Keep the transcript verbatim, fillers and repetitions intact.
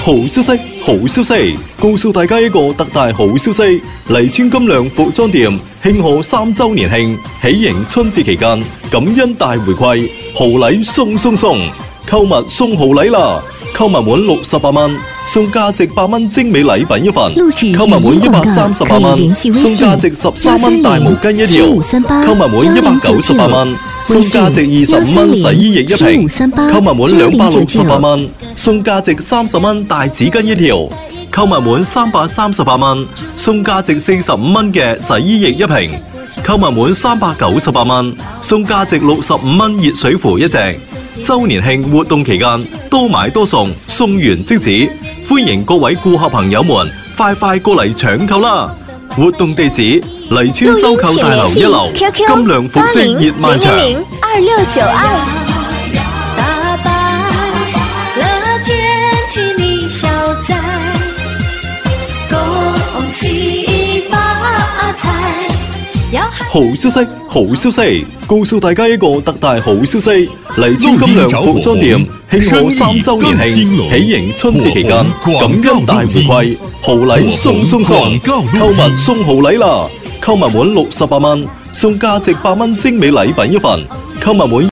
好消息，好消息！告訴大家一個特大好消息，黎村金亮服裝店慶賀三周年慶，喜迎春節期間感恩大回饋，豪禮送送送，購物送豪禮啦！購物滿六十八蚊，送價值八蚊精美禮品一份；購物滿一百三十八蚊，送價值十三蚊大毛巾一條；購物滿一百九十八蚊，送價值二十五蚊洗衣液一瓶；購物滿兩百六十八蚊，送價值三十蚊大紙巾一條；購物滿三百三十八蚊，送價值四十五蚊嘅洗衣液一瓶；購物滿三百九十八蚊，送價值六十五蚊熱水壺一隻。周年慶活動期間，多買多送，送完即止。歡迎各位顧客朋友們快快過嚟搶購啦！活動地址：黎村收購大樓一樓，金亮服飾熱賣場。 二六九二。 好消息，好消息！告訴大家一個特大好消息，黎村金亮服裝店慶賀三周年慶，喜迎春節期間感恩大回饋，豪禮送送送，購物送豪禮啦！購物滿六十八蚊，送價值八蚊精美禮品一份；購物滿